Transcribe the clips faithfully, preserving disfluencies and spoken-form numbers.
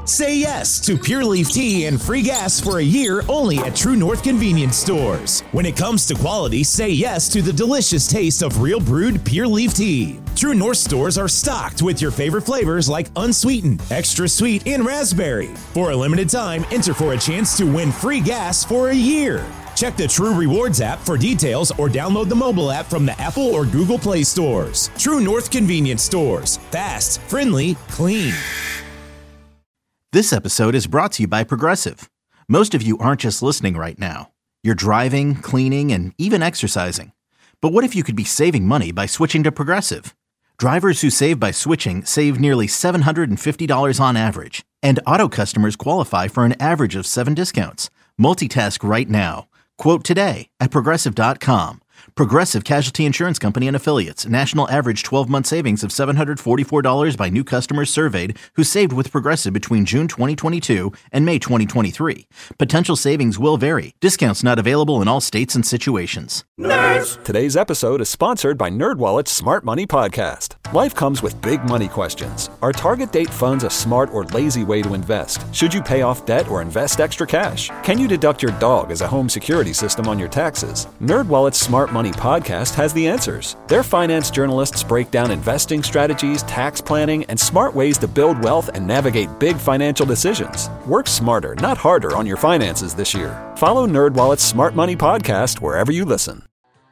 Say yes to Pure Leaf Tea and free gas for a year only at True North Convenience Stores. When it comes to quality, say yes to the delicious taste of real brewed Pure Leaf Tea. True North stores are stocked with your favorite flavors like unsweetened, extra sweet, and raspberry. For a limited time, enter for a chance to win free gas for a year. Check the True Rewards app for details or download the mobile app from the Apple or Google Play stores. True North Convenience Stores. Fast, friendly, clean. This episode is brought to you by Progressive. Most of you aren't just listening right now. You're driving, cleaning, and even exercising. But what if you could be saving money by switching to Progressive? Drivers who save by switching save nearly seven hundred fifty dollars on average. And auto customers qualify for an average of seven discounts. Multitask right now. Quote today at Progressive dot com. Progressive Casualty Insurance Company and Affiliates. National average twelve-month savings of seven hundred forty-four dollars by new customers surveyed who saved with Progressive between June twenty twenty-two and May twenty twenty-three. Potential savings will vary. Discounts not available in all states and situations. Nerds! Today's episode is sponsored by NerdWallet's Smart Money Podcast. Life comes with big money questions. Are target date funds a smart or lazy way to invest? Should you pay off debt or invest extra cash? Can you deduct your dog as a home security system on your taxes? NerdWallet's Smart Money Podcast has the answers. Their finance journalists break down investing strategies, tax planning, and smart ways to build wealth and navigate big financial decisions. Work smarter, not harder on your finances this year. Follow NerdWallet's Smart Money Podcast wherever you listen.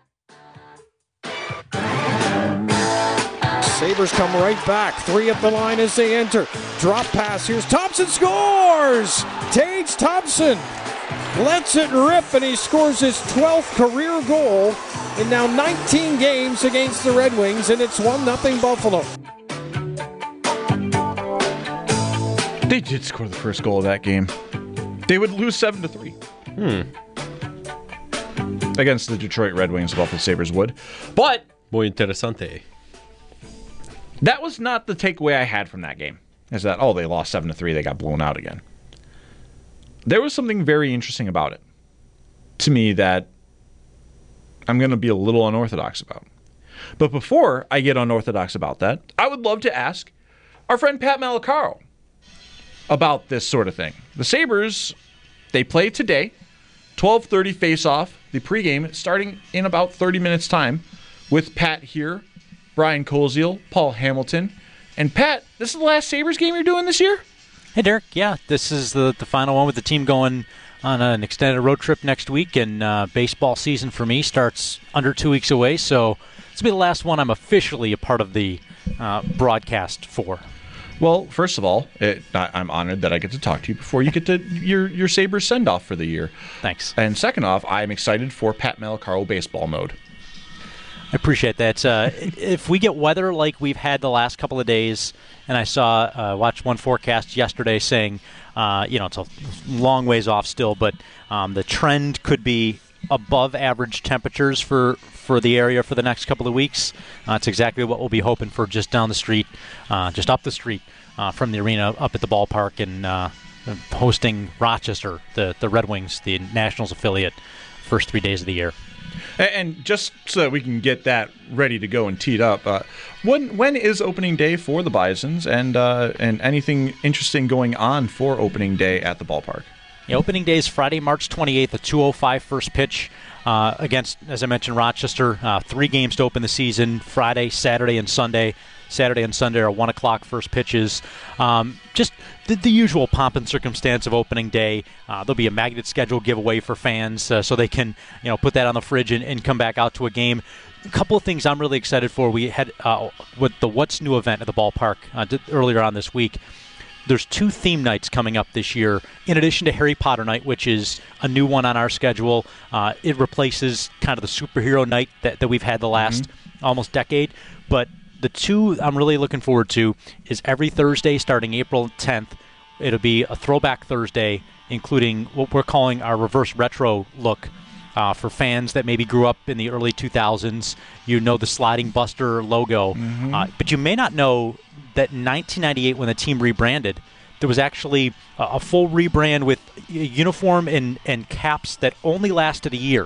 Sabres come right back. Three at the line as they enter. Drop pass. Here's Thompson scores! Tage Thompson lets it rip, and he scores his twelfth career goal in now nineteen games against the Red Wings, and it's one nothing Buffalo. They did score the first goal of that game. They would lose seven to three. Hmm. Against the Detroit Red Wings, the Buffalo Sabres would. But muy interesante. That was not the takeaway I had from that game. Is that, oh, they lost seven to three, they got blown out again. There was something very interesting about it to me that I'm going to be a little unorthodox about. But before I get unorthodox about that, I would love to ask our friend Pat Malacaro about this sort of thing. The Sabres, they play today, twelve thirty face-off, the pregame, starting in about thirty minutes' time, with Pat here, Brian Koziel, Paul Hamilton. And Pat, this is the last Sabres game you're doing this year? Hey, Derek. Yeah, this is the, the final one with the team going on an extended road trip next week, and uh, baseball season for me starts under two weeks away, so this will be the last one I'm officially a part of the uh, broadcast for. Well, first of all, it, I, I'm honored that I get to talk to you before you get to your, your Sabres send-off for the year. Thanks. And second off, I'm excited for Pat Malacaro baseball mode. I appreciate that. Uh, if we get weather like we've had the last couple of days, and I saw, uh, watched one forecast yesterday saying, uh, you know, it's a long ways off still, but um, the trend could be above average temperatures for, for the area for the next couple of weeks. Uh, it's exactly what we'll be hoping for just down the street, uh, just up the street uh, from the arena up at the ballpark, and uh, hosting Rochester, the, the Red Wings, the Nationals affiliate, first three days of the year. And just so that we can get that ready to go and teed up, uh, when when is opening day for the Bisons, and uh, and anything interesting going on for opening day at the ballpark? Yeah, opening day is Friday, March twenty-eighth, a two oh five first pitch uh, against, as I mentioned, Rochester. Uh, three games to open the season, Friday, Saturday, and Sunday. Saturday and Sunday are one o'clock first pitches. Um, just the, the usual pomp and circumstance of opening day. Uh, there'll be a magnet schedule giveaway for fans uh, so they can, you know, put that on the fridge and, and come back out to a game. A couple of things I'm really excited for. We had uh, with the What's New event at the ballpark uh, did, earlier on this week. There's two theme nights coming up this year, in addition to Harry Potter Night, which is a new one on our schedule. Uh, it replaces kind of the superhero night that, that we've had the last mm-hmm. almost decade. But the two I'm really looking forward to is every Thursday starting April tenth. It'll be a throwback Thursday, including what we're calling our reverse retro look uh, for fans that maybe grew up in the early two thousands. You know the Sliding Buster logo, mm-hmm. uh, but you may not know that in nineteen ninety-eight, when the team rebranded, there was actually a, a full rebrand with a uniform and, and caps that only lasted a year.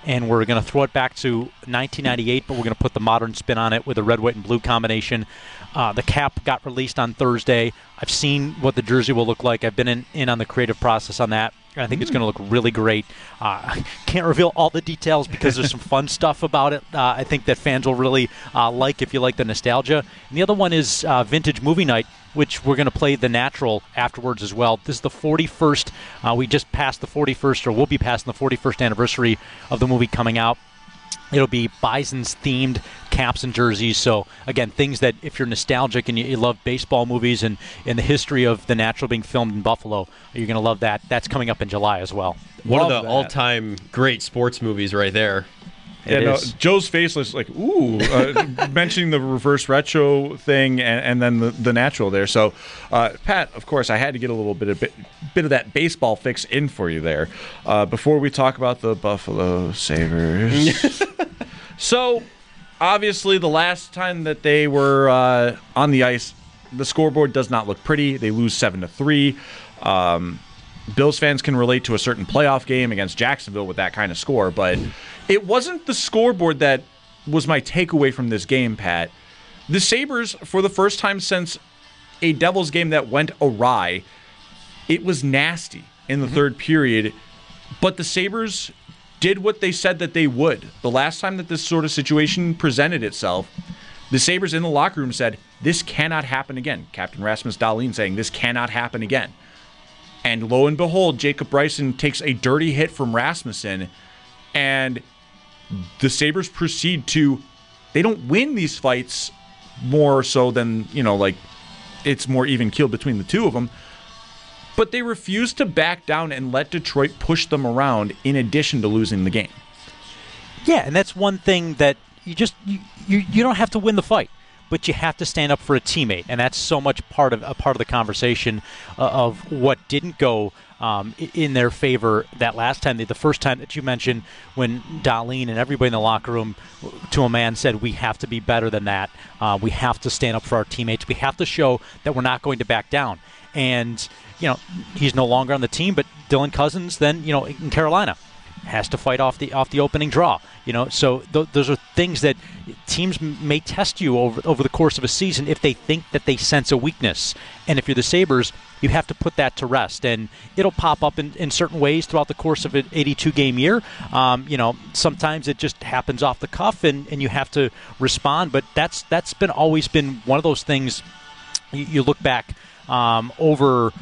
and we're going to throw it back to nineteen ninety-eight, but we're going to put the modern spin on it with a red, white, and blue combination. Uh, the cap got released on Thursday. I've seen what the jersey will look like. I've been in, in on the creative process on that. I think mm. it's going to look really great. Uh, can't reveal all the details because there's some fun stuff about it. Uh, I think that fans will really uh, like if you like the nostalgia. And the other one is uh, Vintage Movie Night, which we're going to play The Natural afterwards as well. This is the forty-first. Uh, we just passed the forty-first, or we'll be passing the forty-first anniversary of the movie coming out. It'll be Bison's themed caps and jerseys. So, again, things that if you're nostalgic and you, you love baseball movies and, and the history of The Natural being filmed in Buffalo, you're going to love that. That's coming up in July as well. One love of the that. all-time great sports movies right there. Yeah, It no, is. Joe's face was like, ooh, uh, mentioning the reverse retro thing and, and then the, the natural there. So, uh, Pat, of course, I had to get a little bit of bit, bit of that baseball fix in for you there. Uh, before we talk about the Buffalo Sabres. So, obviously, the last time that they were uh, on the ice, the scoreboard does not look pretty. They lose seven to three. Um, Bills fans can relate to a certain playoff game against Jacksonville with that kind of score, but it wasn't the scoreboard that was my takeaway from this game, Pat. The Sabres, for the first time since a Devils game that went awry, it was nasty in the mm-hmm. third period, but the Sabres did what they said that they would. The last time that this sort of situation presented itself, the Sabres in the locker room said, this cannot happen again. Captain Rasmus Dahlin saying, this cannot happen again. And lo and behold, Jacob Bryson takes a dirty hit from Rasmussen, and the Sabres proceed to, they don't win these fights more so than, you know, like it's more even-keeled between the two of them, but they refuse to back down and let Detroit push them around in addition to losing the game. Yeah, and that's one thing that you just, you, you, you don't have to win the fight, but you have to stand up for a teammate, and that's so much part of a part of the conversation uh, of what didn't go um, in their favor that last time. The first time that you mentioned, when Dahlin and everybody in the locker room, to a man, said, we have to be better than that. Uh, we have to stand up for our teammates. We have to show that we're not going to back down. And, you know, he's no longer on the team, but Dylan Cousins then, you know, in Carolina, has to fight off the off the opening draw, you know. So th- those are things that teams m- may test you over over the course of a season if they think that they sense a weakness. And if you're the Sabres, you have to put that to rest, and it'll pop up in, in certain ways throughout the course of an eighty-two game year. Um, you know, sometimes it just happens off the cuff, and, and you have to respond. But that's that's been always been one of those things. You, you look back um, over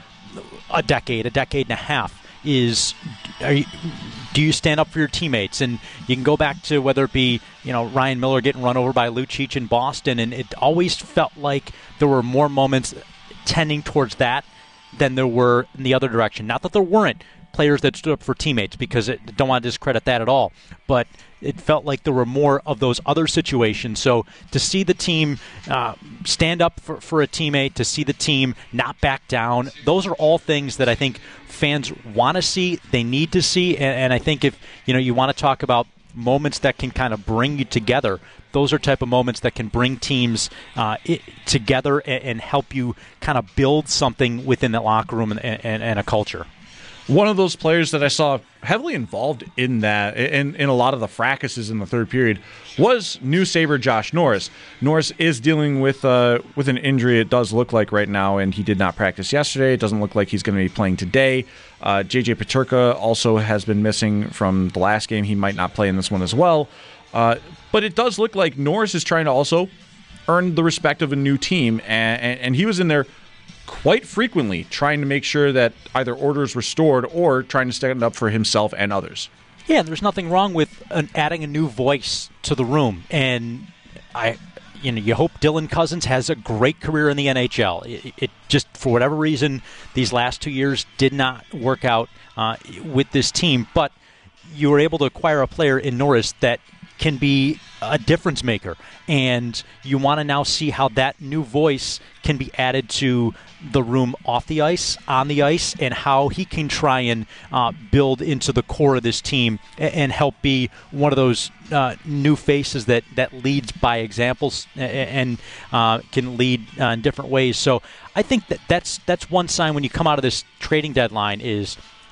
a decade, a decade and a half. Is are you, do you stand up for your teammates? And you can go back to whether it be, you know, Ryan Miller getting run over by Lucic in Boston, and it always felt like there were more moments tending towards that than there were in the other direction. Not that there weren't players that stood up for teammates, because I don't want to discredit that at all, but it felt like there were more of those other situations. So to see the team uh, stand up for, for a teammate, to see the team not back down, those are all things that I think fans want to see, they need to see, and, and I think if you know you want to talk about moments that can kind of bring you together, those are type of moments that can bring teams uh, it, together and, and help you kind of build something within the locker room and, and, and a culture. One of those players that I saw heavily involved in that, in, in a lot of the fracases in the third period, was new Sabre Josh Norris. Norris is dealing with uh, with an injury, it does look like right now, and he did not practice yesterday. It doesn't look like he's going to be playing today. Uh, J J Peterka also has been missing from the last game. He might not play in this one as well. Uh, but it does look like Norris is trying to also earn the respect of a new team, and, and, and he was in there quite frequently trying to make sure that either order is restored or trying to stand up for himself and others. Yeah, there's nothing wrong with an, adding a new voice to the room, and I, you know, you hope Dylan Cousins has a great career in the N H L. It, it just, for whatever reason, these last two years did not work out uh, with this team, but you were able to acquire a player in Norris that can be a difference maker, and you want to now see how that new voice can be added to the room off the ice, on the ice, and how he can try and uh, build into the core of this team and, and help be one of those uh, new faces that, that leads by examples and uh, can lead uh, in different ways. So I think that that's, that's one sign when you come out of this trading deadline is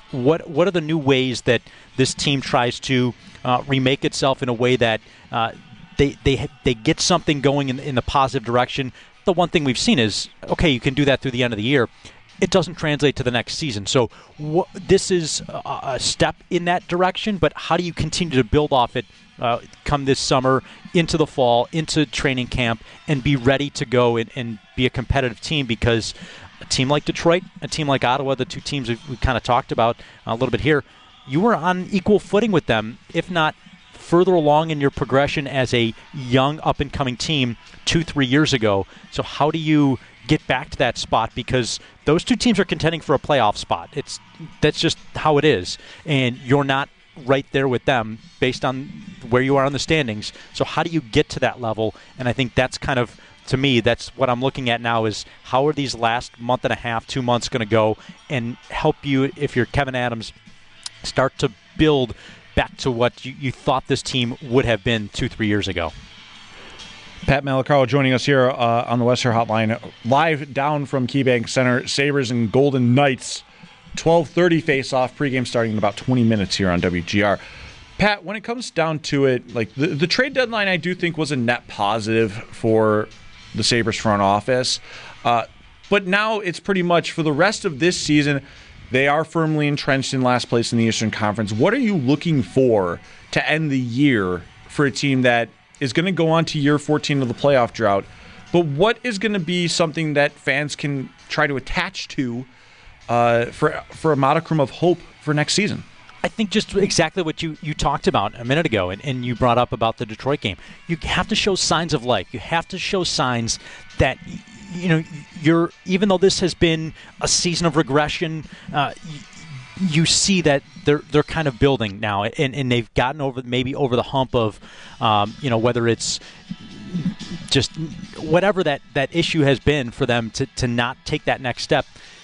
what what are the new ways that this team tries to uh, remake itself in a way that uh, they they they get something going in, in the positive direction? The one thing we've seen is, okay, you can do that through the end of the year. It doesn't translate to the next season. So wh- this is a, a step in that direction, but how do you continue to build off it uh, come this summer, into the fall, into training camp, and be ready to go and, and be a competitive team? Because a team like Detroit, a team like Ottawa, the two teams we've, we've kind of talked about a little bit here, you were on equal footing with them, if not further along in your progression as a young, up-and-coming team two, three years ago. So how do you get back to that spot? Because those two teams are contending for a playoff spot. It's that's just how it is, and you're not right there with them based on where you are on the standings. So how do you get to that level? And I think that's kind of, to me, that's what I'm looking at now, is how are these last month and a half, two months going to go and help you, if you're Kevyn Adams, start to build back to what you, you thought this team would have been two, three years ago. Pat Malacaro joining us here uh, on the Western Hotline, live down from KeyBank Center. Sabres and Golden Knights, twelve thirty face-off, pregame starting in about twenty minutes here on W G R. Pat, when it comes down to it, like the, the trade deadline, I do think was a net positive for the Sabres front office. Uh, but now it's pretty much for the rest of this season, they are firmly entrenched in last place in the Eastern Conference. What are you looking for to end the year for a team that is going to go on to year fourteen of the playoff drought? But what is going to be something that fans can try to attach to uh, for for a modicum of hope for next season? I think just exactly what you, you talked about a minute ago, and, and you brought up about the Detroit game. You have to show signs of life. You have to show signs that, you know, you're, even though this has been a season of regression, uh, you see that they're they're kind of building now, and, and they've gotten over maybe over the hump of, um, you know, whether it's just whatever that, that issue has been for them to, to not take that next step.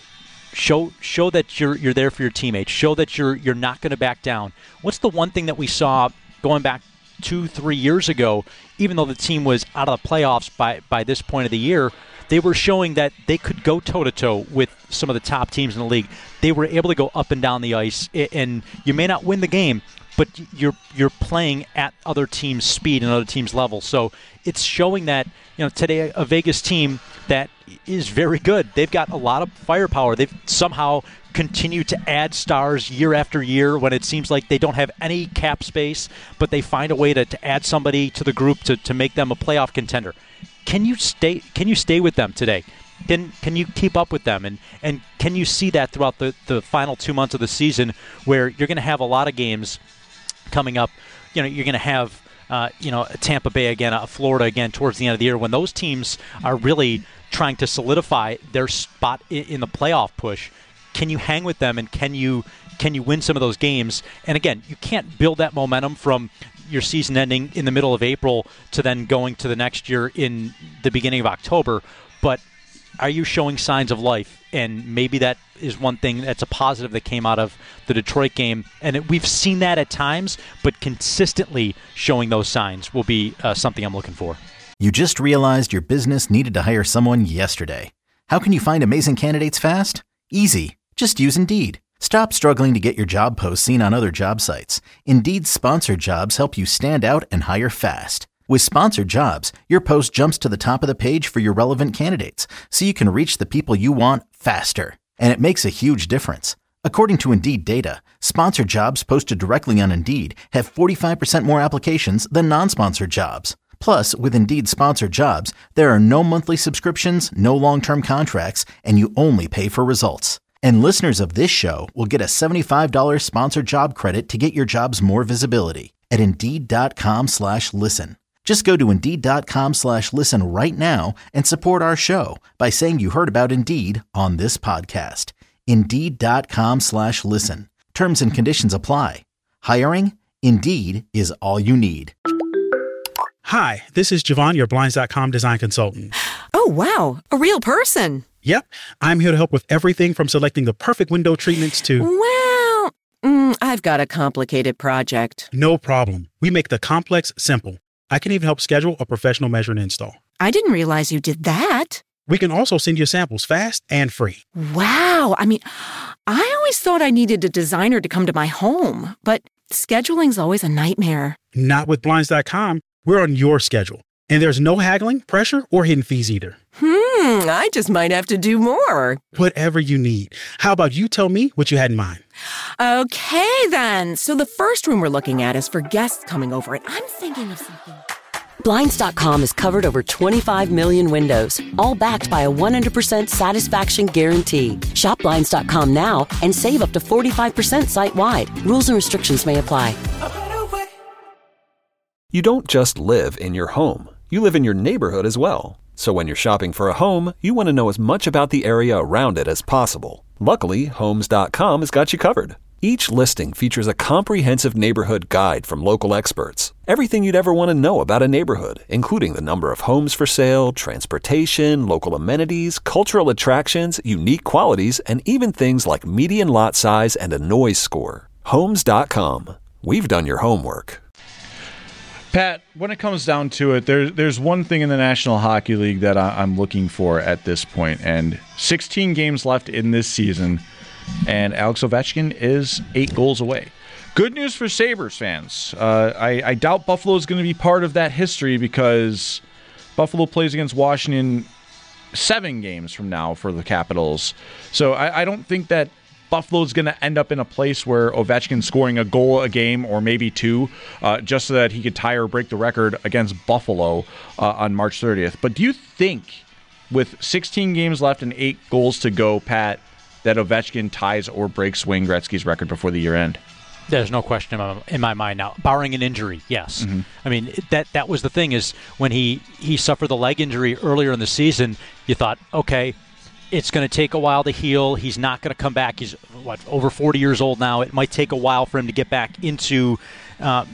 Show show that you're you're there for your teammates. Show that you're you're not going to back down. What's the one thing that we saw going back two, three years ago, even though the team was out of the playoffs by, by this point of the year, they were showing that they could go toe-to-toe with some of the top teams in the league. They were able to go up and down the ice, and you may not win the game, but you're you're playing at other teams' speed and other teams' level. So it's showing that, you know, today a Vegas team that is very good. They've got a lot of firepower. They've somehow continued to add stars year after year when it seems like they don't have any cap space, but they find a way to, to add somebody to the group to, to make them a playoff contender. Can you stay Can you stay with them today? Can can you keep up with them? And, and can you see that throughout the, the final two months of the season, where you're going to have a lot of games coming up? You know, you're going to have uh, you know, Tampa Bay again, uh, Florida again towards the end of the year, when those teams are really trying to solidify their spot in, in the playoff push. Can you hang with them, and can you can you win some of those games? And again, you can't build that momentum from your season ending in the middle of April to then going to the next year in the beginning of October. But are you showing signs of life? And maybe that is one thing that's a positive that came out of the Detroit game. And it, we've seen that at times, but consistently showing those signs will be uh, something I'm looking for. You just realized your business needed to hire someone yesterday. How can you find amazing candidates fast? Easy. Just use Indeed. Stop struggling to get your job posts seen on other job sites. Indeed's sponsored jobs help you stand out and hire fast. With sponsored jobs, your post jumps to the top of the page for your relevant candidates, so you can reach the people you want faster. And it makes a huge difference. According to Indeed data, sponsored jobs posted directly on Indeed have forty-five percent more applications than non-sponsored jobs. Plus, with Indeed sponsored jobs, there are no monthly subscriptions, no long-term contracts, and you only pay for results. And listeners of this show will get a seventy-five dollars sponsored job credit to get your jobs more visibility at Indeed.com slash listen. Just go to Indeed.com slash listen right now and support our show by saying you heard about Indeed on this podcast. Indeed.com slash listen. Terms and conditions apply. Hiring? Indeed is all you need. Hi, this is Javon, your Blinds dot com design consultant. Oh, wow. A real person. Yep. I'm here to help with everything from selecting the perfect window treatments to... Well, mm, I've got a complicated project. No problem. We make the complex simple. I can even help schedule a professional measure and install. I didn't realize you did that. We can also send you samples fast and free. Wow. I mean, I always thought I needed a designer to come to my home, but scheduling's always a nightmare. Not with Blinds dot com. We're on your schedule. And there's no haggling, pressure, or hidden fees either. Hmm, I just might have to do more. Whatever you need. How about you tell me what you had in mind? Okay, then. So the first room we're looking at is for guests coming over, and I'm thinking of something. Blinds dot com has covered over twenty-five million windows, all backed by a one hundred percent satisfaction guarantee. Shop Blinds dot com now and save up to forty-five percent site-wide. Rules and restrictions may apply. You don't just live in your home. You live in your neighborhood as well. So when you're shopping for a home, you want to know as much about the area around it as possible. Luckily, Homes dot com has got you covered. Each listing features a comprehensive neighborhood guide from local experts. Everything you'd ever want to know about a neighborhood, including the number of homes for sale, transportation, local amenities, cultural attractions, unique qualities, and even things like median lot size and a noise score. Homes dot com. We've done your homework. Pat, when it comes down to it, there, there's one thing in the National Hockey League that I, I'm looking for at this point, and sixteen games left in this season, and Alex Ovechkin is eight goals away. Good news for Sabres fans. Uh, I, I doubt Buffalo is going to be part of that history because Buffalo plays against Washington seven games from now for the Capitals. So I, I don't think that Buffalo's going to end up in a place where Ovechkin's scoring a goal a game or maybe two uh, just so that he could tie or break the record against Buffalo uh, on March thirtieth. But do you think with sixteen games left and eight goals to go, Pat, that Ovechkin ties or breaks Wayne Gretzky's record before the year end? There's no question in my, in my mind now. Barring an injury, yes. Mm-hmm. I mean, that that was the thing is when he, he suffered the leg injury earlier in the season, you thought, okay, it's going to take a while to heal. He's not going to come back. He's, what, over forty years old now. It might take a while for him to get back into uh,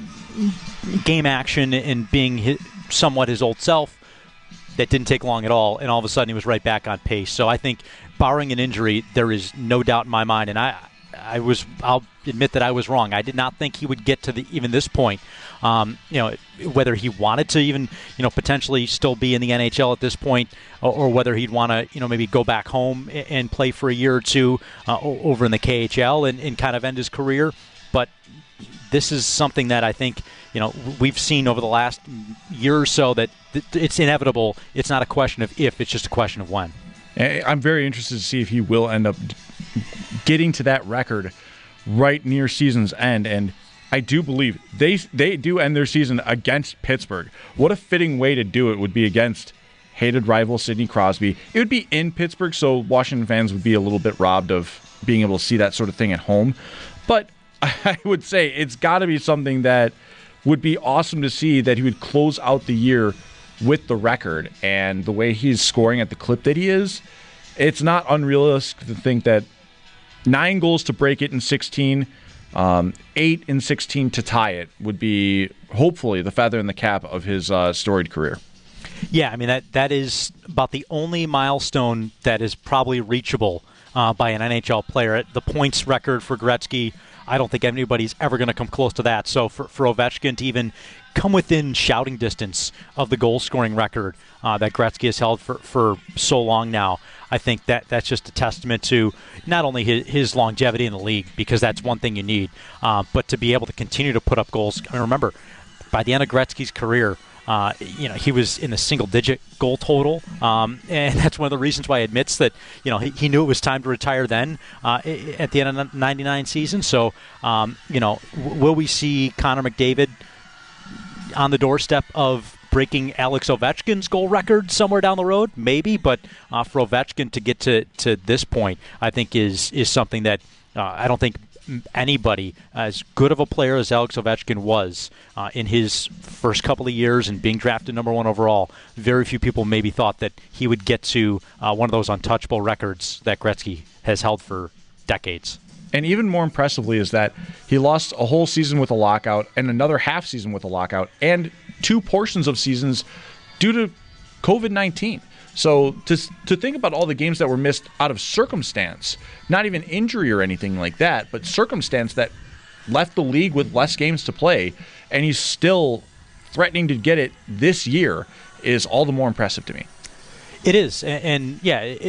game action and being his, somewhat his old self. That didn't take long at all, and all of a sudden he was right back on pace. So I think, barring an injury, there is no doubt in my mind, and I I was, I'll admit that I was wrong. I did not think he would get to the even this point. Um, you know, whether he wanted to even, you know, potentially still be in the N H L at this point, or, or whether he'd want to, you know, maybe go back home and, and play for a year or two uh, over in the K H L and, and kind of end his career. But this is something that I think, you know, we've seen over the last year or so that th- it's inevitable. It's not a question of if, it's just a question of when. I'm very interested to see if he will end up getting to that record right near season's end, and I do believe they they do end their season against Pittsburgh. What a fitting way to do it would be against hated rival Sidney Crosby. It would be in Pittsburgh, so Washington fans would be a little bit robbed of being able to see that sort of thing at home. But I would say it's got to be something that would be awesome to see, that he would close out the year with the record, and the way he's scoring at the clip that he is, it's not unrealistic to think that nine goals to break it in sixteen, um, eight in sixteen to tie it would be hopefully the feather in the cap of his uh, storied career. Yeah, I mean, that that is about the only milestone that is probably reachable uh, by an N H L player. The points record for Gretzky, I don't think anybody's ever going to come close to that. So for, for Ovechkin to even come within shouting distance of the goal-scoring record uh, that Gretzky has held for, for so long now, I think that that's just a testament to not only his, his longevity in the league, because that's one thing you need, uh, but to be able to continue to put up goals. I mean, remember, by the end of Gretzky's career, Uh, you know, he was in the single-digit goal total, um, and that's one of the reasons why he admits that, you know, he, he knew it was time to retire then uh, at the end of the ninety-nine season. So, um, you know, w- will we see Connor McDavid on the doorstep of breaking Alex Ovechkin's goal record somewhere down the road? Maybe, but uh, for Ovechkin to get to, to this point, I think is is something that uh, I don't think anybody as good of a player as Alex Ovechkin was uh, in his first couple of years and being drafted number one overall, very few people maybe thought that he would get to uh, one of those untouchable records that Gretzky has held for decades. And even more impressively is that he lost a whole season with a lockout and another half season with a lockout and two portions of seasons due to covid nineteen. So to to think about all the games that were missed out of circumstance, not even injury or anything like that, but circumstance that left the league with less games to play, and he's still threatening to get it this year, is all the more impressive to me. It is, and, and yeah, it, it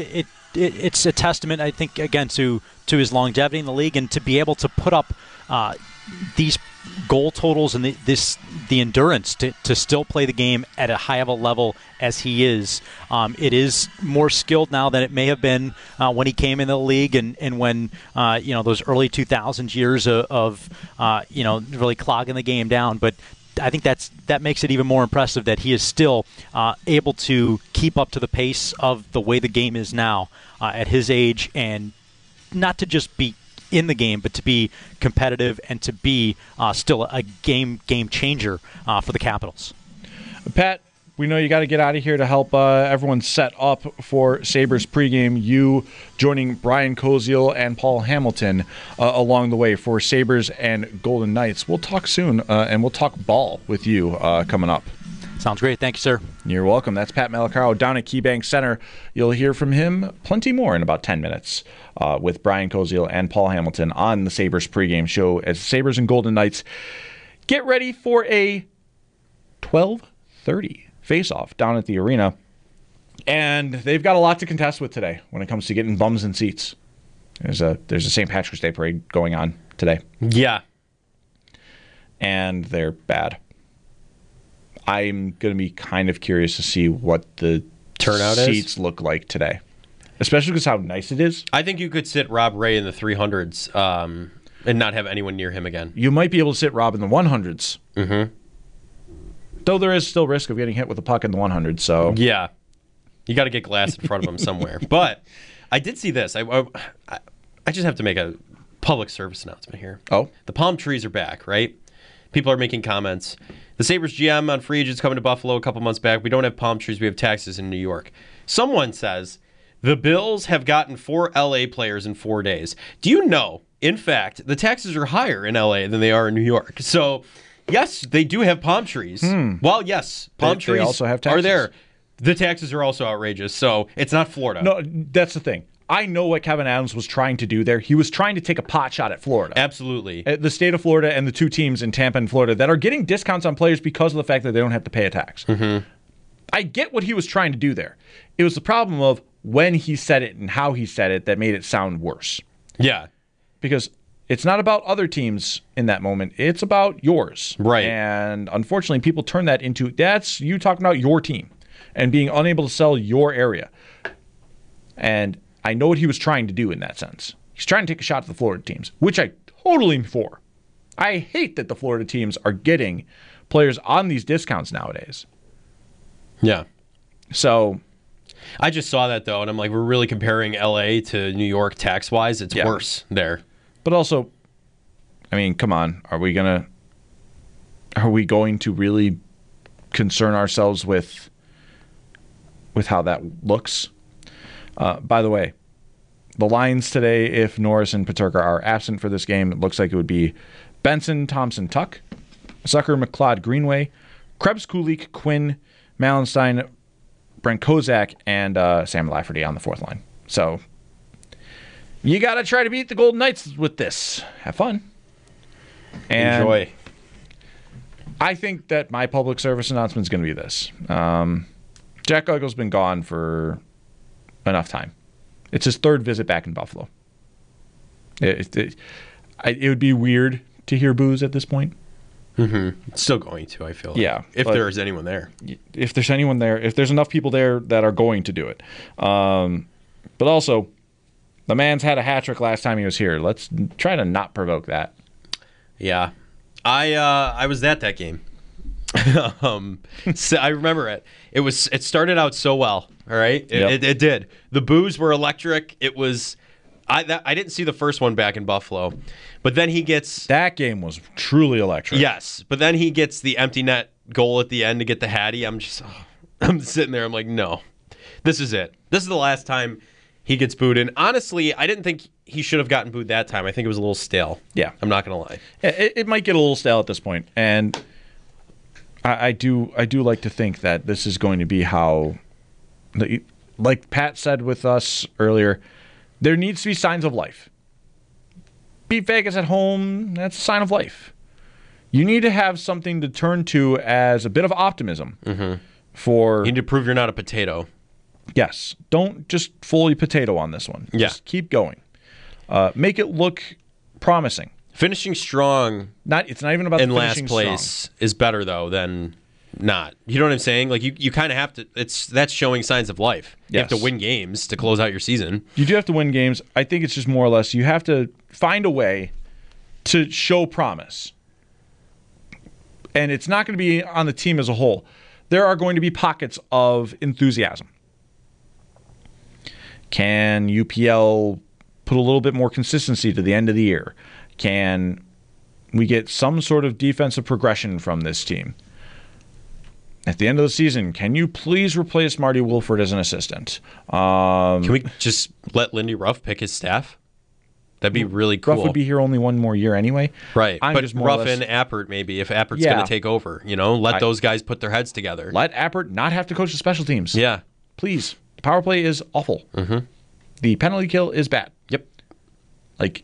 it, it's a testament, I think, again, to to his longevity in the league and to be able to put up uh, these goal totals and the, this the endurance to, to still play the game at a high of a level as he is. Um, it is more skilled now than it may have been uh, when he came in the league and, and when, uh, you know, those early two thousands years of, of uh, you know, really clogging the game down. But I think that's that makes it even more impressive that he is still uh, able to keep up to the pace of the way the game is now uh, at his age, and not to just be in the game, but to be competitive and to be uh, still a game game changer uh, for the Capitals. Pat, we know you got to get out of here to help uh, everyone set up for Sabres pregame. You joining Brian Koziel and Paul Hamilton uh, along the way for Sabres and Golden Knights. We'll talk soon, uh, and we'll talk ball with you uh, coming up. Sounds great. Thank you, sir. You're welcome. That's Pat Malacaro down at KeyBank Center. You'll hear from him plenty more in about ten minutes uh, with Brian Koziel and Paul Hamilton on the Sabres pregame show as Sabres and Golden Knights get ready for a twelve thirty face-off down at the arena. And they've got a lot to contest with today when it comes to getting bums in seats. There's a there's a Saint Patrick's Day parade going on today. Yeah. And they're bad. I'm going to be kind of curious to see what the turnout seats is? look like today, especially because how nice it is. I think you could sit Rob Ray in the three hundreds um, and not have anyone near him again. You might be able to sit Rob in the one hundreds. Mm-hmm. Though there is still risk of getting hit with a puck in the one hundred. So yeah, you got to get glass in front of him somewhere. But I did see this. I, I I just have to make a public service announcement here. Oh, the palm trees are back, right? People are making comments. The Sabres G M on free agents coming to Buffalo a couple months back. We don't have palm trees. We have taxes in New York. Someone says the Bills have gotten four L A players in four days. Do you know, in fact, the taxes are higher in L A than they are in New York? So, yes, they do have palm trees. Hmm. Well, yes, palm they, trees they also have taxes. are there. The taxes are also outrageous. So, it's not Florida. No, that's the thing. I know what Kevin Adams was trying to do there. He was trying to take a pot shot at Florida. Absolutely. At the state of Florida and the two teams in Tampa and Florida that are getting discounts on players because of the fact that they don't have to pay a tax. Mm-hmm. I get what he was trying to do there. It was the problem of when he said it and how he said it that made it sound worse. Yeah. Because it's not about other teams in that moment. It's about yours. Right. And unfortunately, people turn that into, that's you talking about your team and being unable to sell your area. And I know what he was trying to do in that sense. He's trying to take a shot at the Florida teams, which I totally am for. I hate that the Florida teams are getting players on these discounts nowadays. Yeah. So I just saw that, though, and I'm like, we're really comparing L A to New York tax-wise. It's yeah. worse there. But also, I mean, come on. Are we going to are we going to really concern ourselves with with how that looks? Uh, by the way, the lines today, if Norris and Peterka are absent for this game, it looks like it would be Benson, Thompson, Tuck, Zucker, McLeod, Greenway, Krebs, Kulik, Quinn, Malenstein, Brent Kozak, and uh, Sam Lafferty on the fourth line. So you got to try to beat the Golden Knights with this. Have fun. And enjoy. I think that my public service announcement is going to be this. Um, Jack Eichel's been gone for enough time. It's his third visit back in Buffalo. It, it, it would be weird to hear boos at this point. Mm-hmm. It's still going to, I feel like. Yeah. If there is anyone there. If there's anyone there, if there's enough people there that are going to do it. Um, but also, the man's had a hat trick last time he was here. Let's try to not provoke that. Yeah. I uh, I was at that game. um, so I remember it. It was. It started out so well. All right, it, Yep. it, it did. The boos were electric. It was. I that, I didn't see the first one back in Buffalo, but then he gets that game was truly electric. Yes, but then he gets the empty net goal at the end to get the Hattie. I'm just. Oh, I'm sitting there. I'm like, no, this is it. This is the last time he gets booed. And honestly, I didn't think he should have gotten booed that time. I think it was a little stale. Yeah, I'm not gonna lie. It, it might get a little stale at this point, and I, I do I do like to think that this is going to be how, like Pat said with us earlier, there needs to be signs of life. Beat Vegas at home, that's a sign of life. You need to have something to turn to as a bit of optimism mm-hmm. for. You need to prove you're not a potato. Yes. Don't just fully potato on this one. Yeah. Just keep going. Uh, make it look promising. Finishing strong. Not. It's not even about in the last finishing place strong. is better though than not. You know what I'm saying? Like you, you kind of have to. It's that's showing signs of life. You Yes. have to win games to close out your season. You do have to win games. I think it's just more or less you have to find a way to show promise. And it's not going to be on the team as a whole. There are going to be pockets of enthusiasm. Can U P L put a little bit more consistency to the end of the year? Can we get some sort of defensive progression from this team? At the end of the season, can you please replace Marty Wolford as an assistant? Um, Can we just let Lindy Ruff pick his staff? That'd be really cool. Ruff would be here only one more year anyway. Right, I'm but just more or Ruff less- and Appert maybe, if Appert's Yeah. going to take over, you know, let I- those guys put their heads together. Let Appert not have to coach the special teams. Yeah. Please. The power play is awful. Mm-hmm. The penalty kill is bad. Yep. Like,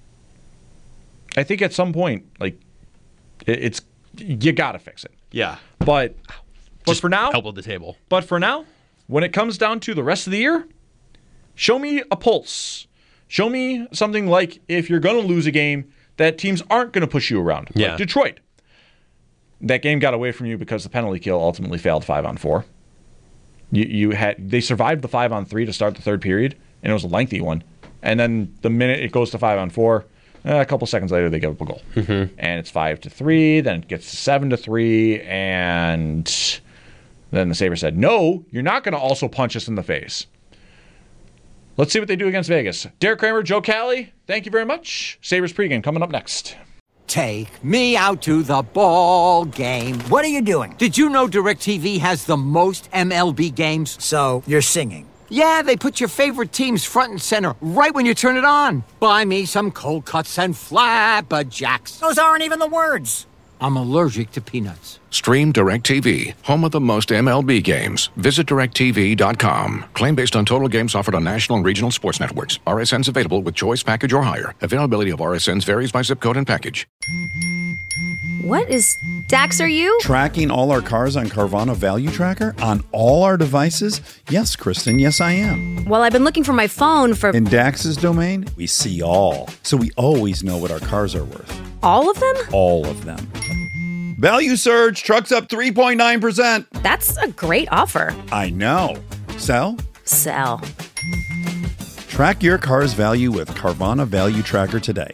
I think at some point, like, it, it's you got to fix it. Yeah. But but Just for now, elbow the table. But for now, when it comes down to the rest of the year, show me a pulse. Show me something like if you're going to lose a game that teams aren't going to push you around. Yeah. Like Detroit. That game got away from you because the penalty kill ultimately failed five on four. You you had they survived the five on three to start the third period, and it was a lengthy one. And then the minute it goes to five on four, eh, a couple seconds later they give up a goal, mm-hmm. and it's five to three. Then it gets to seven to three, and then the Sabres said, "No, you're not going to also punch us in the face." Let's see what they do against Vegas. Derek Kramer, Joe Cali, thank you very much. Sabres pregame coming up next. Take me out to the ball game. What are you doing? Did you know DirecTV has the most M L B games? So, you're singing. Yeah, they put your favorite teams front and center right when you turn it on. Buy me some cold cuts and flapjacks. Those aren't even the words. I'm allergic to peanuts. Stream DirecTV, home of the most M L B games. Visit direct T V dot com. Claim based on total games offered on national and regional sports networks. R S Ns available with choice package or higher. Availability of R S Ns varies by zip code and package. What is Dax, are you? Tracking all our cars on Carvana Value Tracker on all our devices? Yes, Kristen, yes, I am. Well, I've been looking for my phone for... In Dax's domain, we see all. So we always know what our cars are worth. All of them? All of them. Value surge, trucks up three point nine percent. That's a great offer. I know. Sell? Sell. Track your car's value with Carvana Value Tracker today.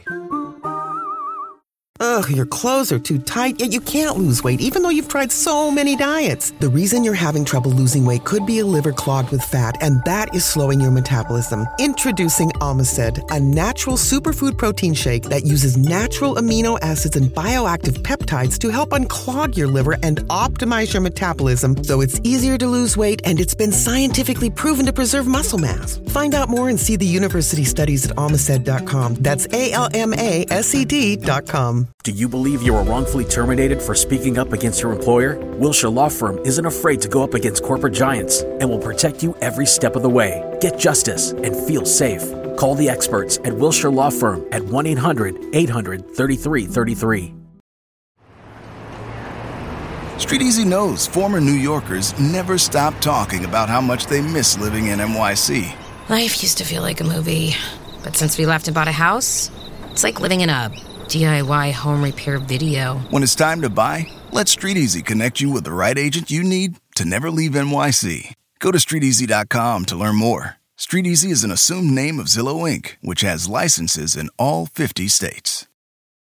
Ugh, your clothes are too tight, yet you can't lose weight even though you've tried so many diets. The reason you're having trouble losing weight could be a liver clogged with fat, and that is slowing your metabolism. Introducing Omicid, a natural superfood protein shake that uses natural amino acids and bioactive peptides to help unclog your liver and optimize your metabolism so it's easier to lose weight, and it's been scientifically proven to preserve muscle mass. Find out more and see the university studies at Omicid dot com. That's A L M A S E D dot com. Do you believe you were wrongfully terminated for speaking up against your employer? Wilshire Law Firm isn't afraid to go up against corporate giants and will protect you every step of the way. Get justice and feel safe. Call the experts at Wilshire Law Firm at one eight hundred eight hundred thirty-three thirty-three. Street Easy knows former New Yorkers never stop talking about how much they miss living in N Y C. Life used to feel like a movie, but since we left and bought a house, it's like living in a D I Y home repair video. When it's time to buy, let Street Easy connect you with the right agent you need to never leave N Y C. Go to street easy dot com to learn more. Street Easy is an assumed name of Zillow Incorporated, which has licenses in all fifty states.